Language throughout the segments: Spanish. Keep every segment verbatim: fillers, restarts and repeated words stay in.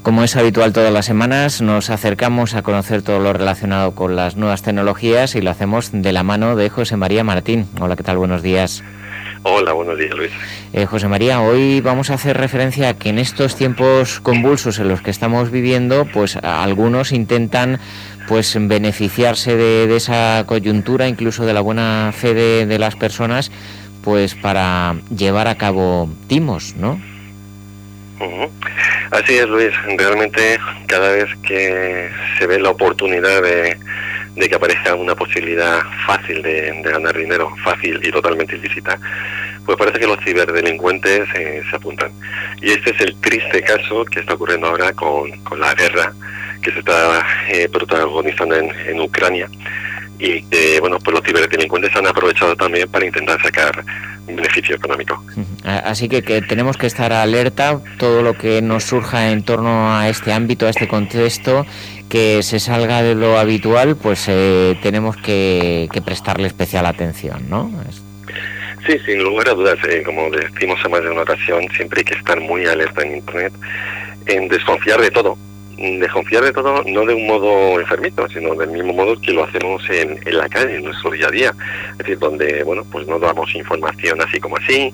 Como es habitual todas las semanas, nos acercamos a conocer todo lo relacionado con las nuevas tecnologías y lo hacemos de la mano de José María Martín. Hola, ¿qué tal? Buenos días. Hola, buenos días, Luis. Eh, José María, hoy vamos a hacer referencia a que en estos tiempos convulsos en los que estamos viviendo, pues algunos intentan pues beneficiarse de, de esa coyuntura, incluso de la buena fe de, de las personas, pues para llevar a cabo timos, ¿no? Uh-huh. Así es, Luis. Realmente cada vez que se ve la oportunidad de, de que aparezca una posibilidad fácil de, de ganar dinero, fácil y totalmente ilícita, pues parece que los ciberdelincuentes eh, se apuntan. Y este es el triste caso que está ocurriendo ahora con, con la guerra que se está eh, protagonizando en, en Ucrania. Y que, eh, bueno, pues los ciberdelincuentes han aprovechado también para intentar sacar beneficio económico. Así que, que tenemos que estar alerta, todo lo que nos surja en torno a este ámbito, a este contexto, que se salga de lo habitual, pues eh, tenemos que, que prestarle especial atención, ¿no? Sí, sin lugar a dudas, eh, como decimos a más de una ocasión, siempre hay que estar muy alerta en Internet, en desconfiar de todo. Desconfiar de todo, no de un modo enfermito, sino del mismo modo que lo hacemos en, en la calle, en nuestro día a día. Es decir, donde, bueno, pues no damos información así como así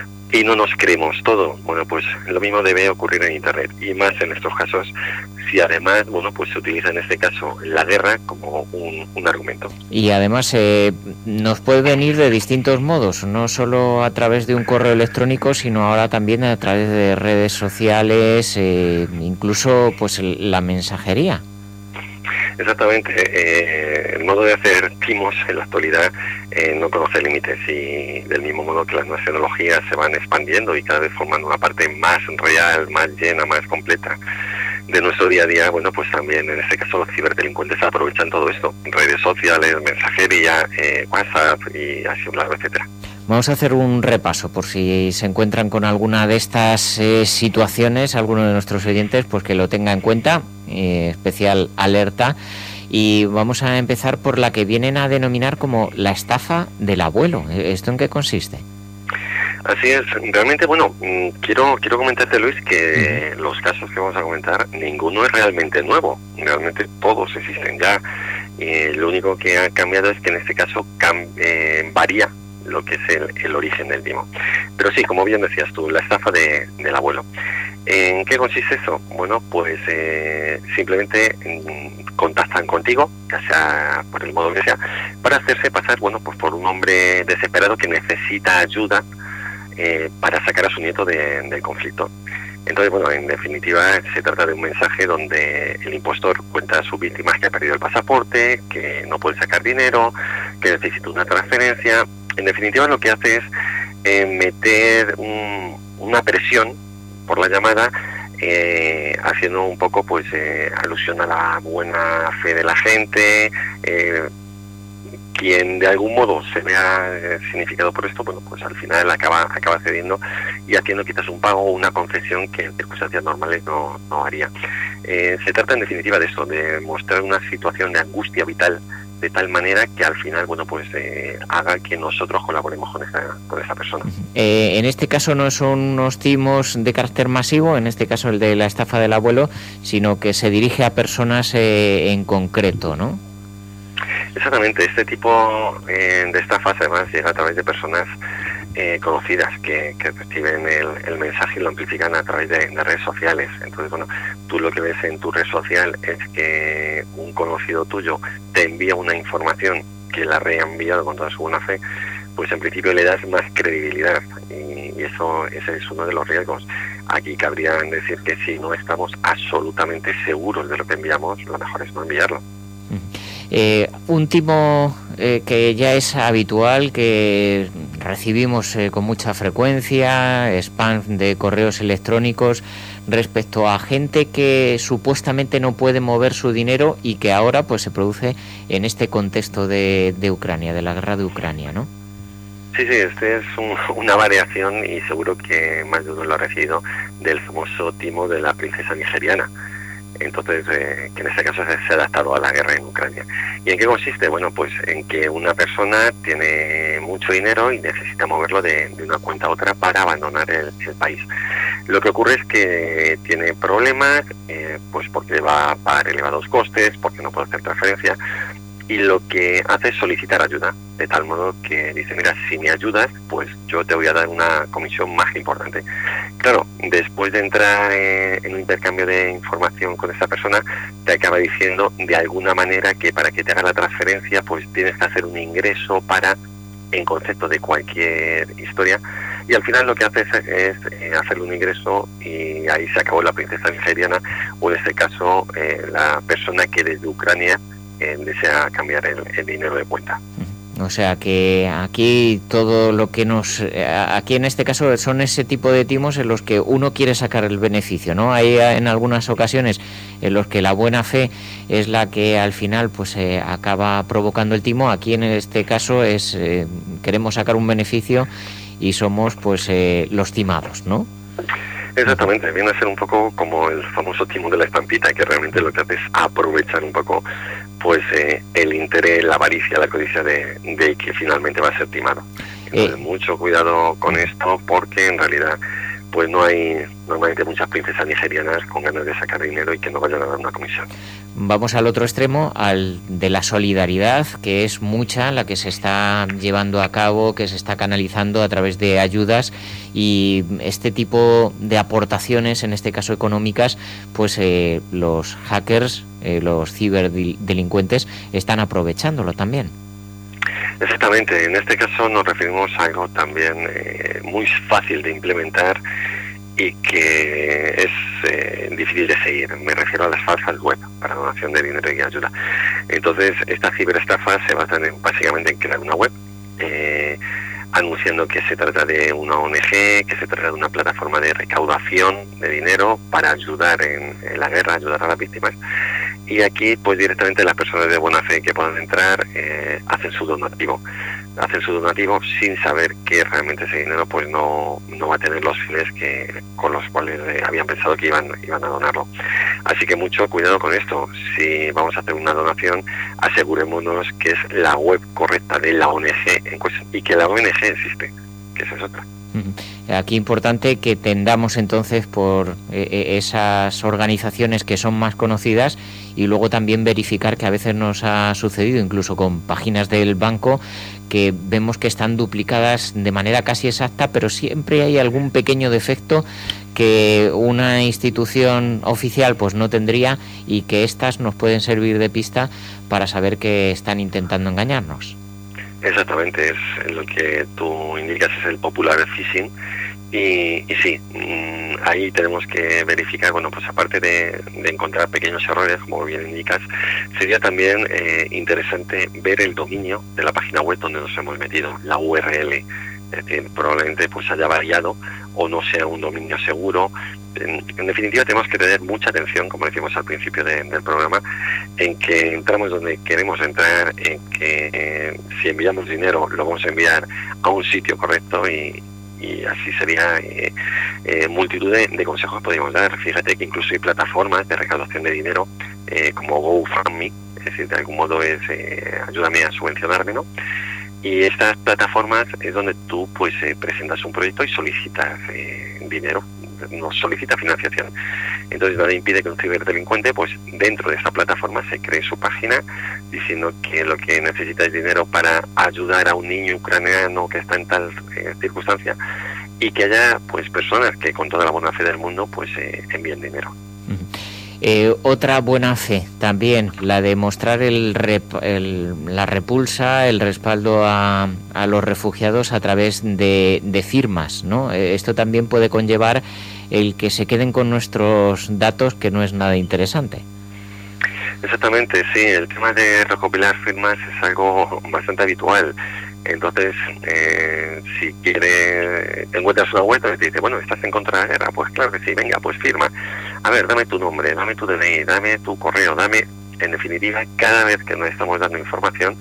y no nos creemos todo. Bueno, pues lo mismo debe ocurrir en Internet, y más en estos casos, si además, bueno, pues se utiliza en este caso la guerra como un, un argumento. Y además eh, nos puede venir de distintos modos, no solo a través de un correo electrónico, sino ahora también a través de redes sociales, eh, incluso pues la mensajería. Exactamente. Eh, el modo de hacer timos en la actualidad eh, no conoce límites, y del mismo modo que las nuevas tecnologías se van expandiendo y cada vez formando una parte más real, más llena, más completa de nuestro día a día, bueno, pues también en este caso los ciberdelincuentes aprovechan todo esto, redes sociales, mensajería, eh, WhatsApp y así un lado, etcétera. Vamos a hacer un repaso por si se encuentran con alguna de estas eh, situaciones, alguno de nuestros oyentes, pues que lo tenga en cuenta, eh, especial alerta. Y vamos a empezar por la que vienen a denominar como la estafa del abuelo. ¿Esto en qué consiste? Así es, realmente, bueno, quiero quiero comentarte, Luis, que uh-huh. los casos que vamos a comentar, ninguno es realmente nuevo, realmente todos existen ya, y lo único que ha cambiado es que en este caso cam- eh, varía lo que es el, el origen del timo. Pero sí, como bien decías tú, la estafa de, del abuelo. ¿En qué consiste eso? Bueno, pues eh, simplemente mm, contactan contigo, ya sea por el modo que sea, para hacerse pasar, bueno, pues por un hombre desesperado que necesita ayuda Eh, para sacar a su nieto de, del conflicto. Entonces, bueno, en definitiva se trata de un mensaje donde el impostor cuenta a sus víctimas que ha perdido el pasaporte, que no puede sacar dinero, que necesita una transferencia. En definitiva, lo que hace es eh, meter un, una presión por la llamada, eh, haciendo un poco pues eh, alusión a la buena fe de la gente. eh, Quien de algún modo se vea eh, significado por esto, bueno, pues al final acaba acaba cediendo y haciendo quizás un pago o una concesión que en circunstancias normales no, no haría. Eh, se trata en definitiva de esto, de mostrar una situación de angustia vital de tal manera que al final, bueno, pues eh, haga que nosotros colaboremos con esa, con esa persona. Eh, en este caso no son unos timos de carácter masivo, en este caso el de la estafa del abuelo, sino que se dirige a personas eh, en concreto, ¿no? Exactamente, este tipo eh, de estafas además llega a través de personas eh, conocidas que, que reciben el, el mensaje y lo amplifican a través de, de redes sociales. Entonces, bueno, tú lo que ves en tu red social es que un conocido tuyo te envía una información que la ha reenviado con toda su buena fe, pues en principio le das más credibilidad, y, y eso ese es uno de los riesgos. Aquí cabría decir que si no estamos absolutamente seguros de lo que enviamos, lo mejor es no enviarlo. Eh, un timo eh, que ya es habitual, que recibimos eh, con mucha frecuencia, spam de correos electrónicos respecto a gente que supuestamente no puede mover su dinero y que ahora pues se produce en este contexto de, de Ucrania, de la guerra de Ucrania, ¿no? Sí, sí, este es un, una variación, y seguro que más de uno lo ha recibido, del famoso timo de la princesa nigeriana. Entonces, eh, que en este caso se, se ha adaptado a la guerra en Ucrania. ¿Y en qué consiste? Bueno, pues en que una persona tiene mucho dinero y necesita moverlo de, de una cuenta a otra para abandonar el, el país. Lo que ocurre es que tiene problemas, eh, pues porque va a pagar elevados costes, porque no puede hacer transferencia, y lo que hace es solicitar ayuda, de tal modo que dice, mira, si me ayudas, pues yo te voy a dar una comisión más importante. Claro, después de entrar eh, en un intercambio de información con esta persona, te acaba diciendo de alguna manera que para que te haga la transferencia, pues tienes que hacer un ingreso para, en concepto de cualquier historia, y al final lo que hace es, es eh, hacerle un ingreso y ahí se acabó la princesa nigeriana, o en este caso eh, la persona que desde Ucrania eh, desea cambiar el, el dinero de cuenta. O sea que aquí todo lo que nos... Aquí en este caso son ese tipo de timos en los que uno quiere sacar el beneficio, ¿no? Hay en algunas ocasiones en los que la buena fe es la que al final pues eh, acaba provocando el timo. Aquí en este caso es eh, queremos sacar un beneficio y somos pues eh, los timados, ¿no? Exactamente, viene a ser un poco como el famoso timo de la estampita, que realmente lo que hace es aprovechar un poco pues eh, el interés, la avaricia, la codicia de, de que finalmente va a ser timado. Entonces, eh. mucho cuidado con esto, porque en realidad pues no hay normalmente muchas princesas nigerianas con ganas de sacar dinero y que no vayan a dar una comisión. Vamos al otro extremo, al de la solidaridad, que es mucha la que se está llevando a cabo, que se está canalizando a través de ayudas, y este tipo de aportaciones, en este caso económicas, pues eh, los hackers, eh, los ciberdelincuentes, están aprovechándolo también. Exactamente, en este caso nos referimos a algo también eh, muy fácil de implementar y que es eh, difícil de seguir. Me refiero a las falsas web para donación de dinero y ayuda. Entonces, estas ciberestafas se basan en, básicamente en crear una web eh, anunciando que se trata de una O N G, que se trata de una plataforma de recaudación de dinero para ayudar en, en la guerra, ayudar a las víctimas. Y aquí, pues directamente las personas de buena fe que puedan entrar eh, hacen su donativo. Hacen su donativo sin saber que realmente ese dinero pues no, no va a tener los fines que con los cuales eh, habían pensado que iban, iban a donarlo. Así que mucho cuidado con esto. Si vamos a hacer una donación, asegurémonos que es la web correcta de la O N G en cuestión y que la O N G existe, que esa es otra. Aquí importante que tendamos entonces por eh, esas organizaciones que son más conocidas, y luego también verificar que a veces nos ha sucedido incluso con páginas del banco que vemos que están duplicadas de manera casi exacta, pero siempre hay algún pequeño defecto que una institución oficial pues no tendría, y que estas nos pueden servir de pista para saber que están intentando engañarnos. Exactamente, es lo que tú indicas, es el popular phishing. Y, y sí, mmm, ahí tenemos que verificar, bueno, pues aparte de, de encontrar pequeños errores, como bien indicas, sería también eh, interesante ver el dominio de la página web donde nos hemos metido, la U R L. Es decir, probablemente pues haya variado o no sea un dominio seguro. En, en definitiva, tenemos que tener mucha atención, como decíamos al principio de, del programa, en que entramos donde queremos entrar, en que eh, si enviamos dinero lo vamos a enviar a un sitio correcto, y y así sería eh, eh, multitud de, de consejos que podríamos dar. Fíjate que incluso hay plataformas de recaudación de dinero eh, como GoFundMe, es decir, de algún modo es eh, ayúdame a subvencionarme, ¿no? Y estas plataformas es donde tú pues eh, presentas un proyecto y solicitas eh, dinero, no solicita financiación. Entonces nada impide que un ciberdelincuente pues dentro de esta plataforma se cree su página diciendo que lo que necesita es dinero para ayudar a un niño ucraniano que está en tal eh, circunstancia, y que haya pues personas que con toda la buena fe del mundo pues eh, envíen dinero. Uh-huh. Eh, otra buena fe también, la de mostrar el, rep, el la repulsa, el respaldo a, a los refugiados a través de, de firmas, ¿no? Eh, esto también puede conllevar el que se queden con nuestros datos, que no es nada interesante. Exactamente, sí, el tema de recopilar firmas es algo bastante habitual. Entonces, eh, si quieres, encuentras una web y te dice, bueno, ¿estás en contra de la guerra? Pues claro que sí, venga, pues firma. A ver, dame tu nombre, dame tu D N I, dame tu correo, dame... En definitiva, cada vez que nos estamos dando información,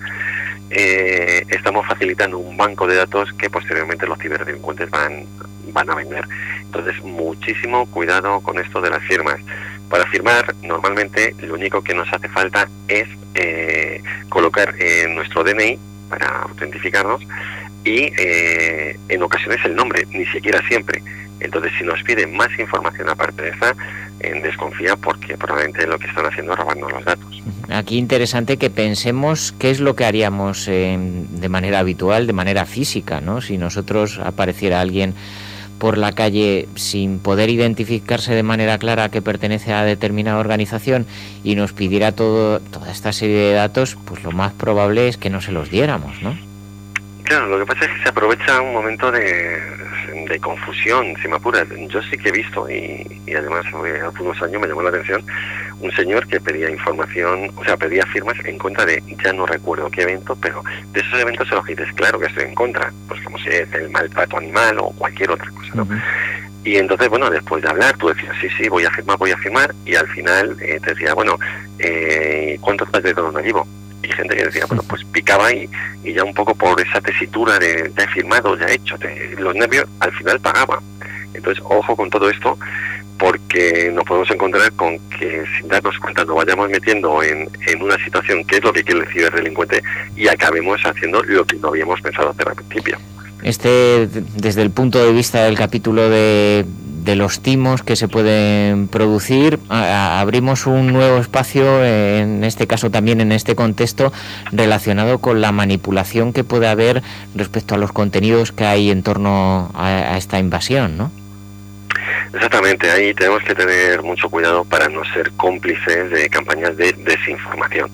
eh, estamos facilitando un banco de datos que posteriormente los ciberdelincuentes van, van a vender. Entonces, muchísimo cuidado con esto de las firmas. Para firmar, normalmente, lo único que nos hace falta es eh, colocar eh, nuestro D N I para autentificarnos y eh, en ocasiones el nombre, ni siquiera siempre. Entonces, si nos piden más información aparte de esa, eh, desconfía porque probablemente lo que están haciendo es robarnos los datos. Aquí interesante que pensemos qué es lo que haríamos eh, de manera habitual, de manera física, ¿no? Si nosotros apareciera alguien por la calle sin poder identificarse de manera clara que pertenece a determinada organización y nos pidiera todo, toda esta serie de datos, pues lo más probable es que no se los diéramos, ¿no? Claro, lo que pasa es que se aprovecha un momento de, de confusión, si me apuras. Yo sí que he visto, y, y además hace unos años me llamó la atención, un señor que pedía información, o sea, pedía firmas en contra de, ya no recuerdo qué evento, pero de esos eventos se los dices, claro que estoy en contra, pues como si es el maltrato animal o cualquier otra cosa, ¿no? Uh-huh. Y entonces, bueno, después de hablar, tú decías, sí, sí, voy a firmar, voy a firmar, y al final eh, te decía, bueno, eh, ¿cuánto estás de todo no llevo? Y gente que decía, bueno, pues picaba y, y ya un poco por esa tesitura de ya he firmado, ya he hecho, te, los nervios, al final pagaba. Entonces, ojo con todo esto, porque nos podemos encontrar con que sin darnos cuenta nos vayamos metiendo en, en una situación que es lo que quiere el ciberdelincuente y acabemos haciendo lo que no habíamos pensado hacer al principio. Este, desde el punto de vista del capítulo de... de los timos que se pueden producir, a, abrimos un nuevo espacio, en este caso también en este contexto, relacionado con la manipulación que puede haber respecto a los contenidos que hay en torno a, a esta invasión, ¿no? Exactamente, ahí tenemos que tener mucho cuidado para no ser cómplices de campañas de desinformación.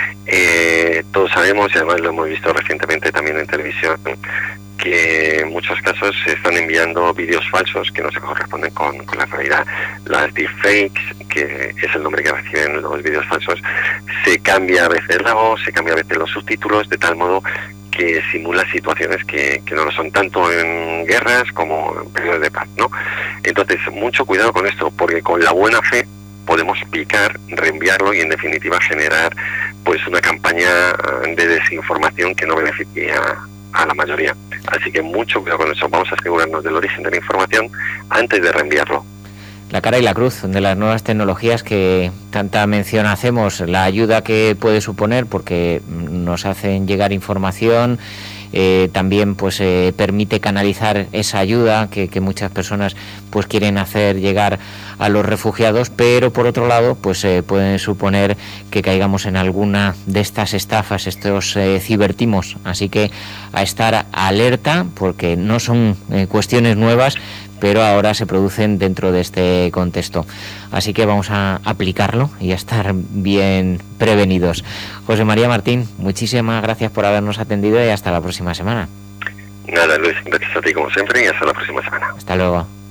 Eh, todos sabemos, y además lo hemos visto recientemente también en televisión, que en muchos casos se están enviando vídeos falsos que no se corresponden con, con la realidad. Las deepfakes, que es el nombre que reciben los vídeos falsos, se cambia a veces la voz, se cambia a veces los subtítulos, de tal modo que simula situaciones que, que no lo son, tanto en guerras como en periodos de paz, ¿no? Entonces, mucho cuidado con esto, porque con la buena fe podemos picar, reenviarlo y en definitiva generar pues una campaña de desinformación que no beneficia a la mayoría. Así que mucho cuidado con eso. Vamos a asegurarnos del origen de la información antes de reenviarlo. La cara y la cruz de las nuevas tecnologías que tanta mención hacemos, la ayuda que puede suponer porque nos hacen llegar información, eh, también pues eh, permite canalizar esa ayuda que, que muchas personas pues quieren hacer llegar a los refugiados, pero por otro lado pues eh, pueden suponer que caigamos en alguna de estas estafas, estos eh, cibertimos, así que a estar alerta porque no son eh, cuestiones nuevas, pero ahora se producen dentro de este contexto. Así que vamos a aplicarlo y a estar bien prevenidos. José María Martín, muchísimas gracias por habernos atendido y hasta la próxima semana. Nada, Luis, gracias a ti como siempre y hasta la próxima semana. Hasta luego.